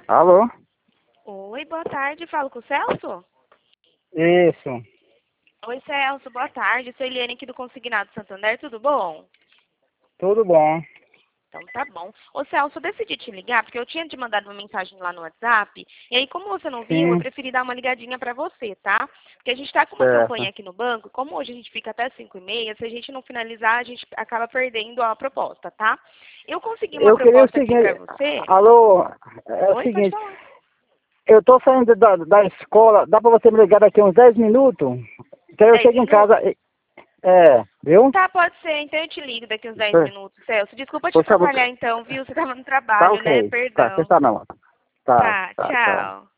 Alô? Oi, boa tarde. Falo com o Celso? Isso. Oi, Celso, boa tarde. Sou Eliane aqui do Consignado Santander, tudo bom? Tudo bom. Então tá bom. Ô Celso, eu decidi te ligar porque eu tinha te mandado uma mensagem lá no WhatsApp. E aí, como você não viu, eu Sim, preferi dar uma ligadinha pra você, tá? Porque a gente tá com uma certo. campanha aqui no banco. Como hoje a gente fica até 5h30, se a gente não finalizar, a gente acaba perdendo a proposta, tá? Eu consegui uma Eu queria o proposta aqui pra seguinte. você. Alô? É o Oi, pode seguinte. falar. Eu tô saindo da escola. Dá pra você me ligar daqui uns 10 minutos? Que aí eu 10 chego em casa. minutos? Viu? Tá, pode ser. Então eu te ligo daqui uns 10 Por minutos, Celso. Desculpa te por favor. atrapalhar então, viu? Você tava no Tá trabalho, né? ok. Tá, você Perdão. tá não. Tá, Tá, tá, tchau. tchau.